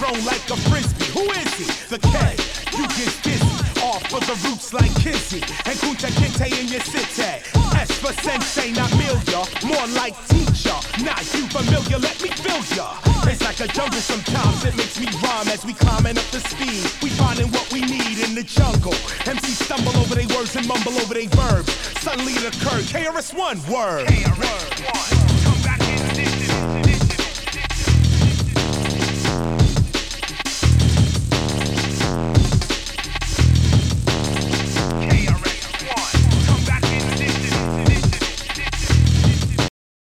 thrown like a frisbee. Who is he? The K. You get dizzy. Off for the roots like Kizzy. And Kunta Kinte in your city. S for sensei, not Milia. More like teacher. Not you familiar, let me feel ya. It's like a jungle sometimes, it makes me rhyme as we climbing up the speed. We finding what we need in the jungle. MCs stumble over their words and mumble over their verbs. Suddenly it occurred, KRS-One, word. KRS-One.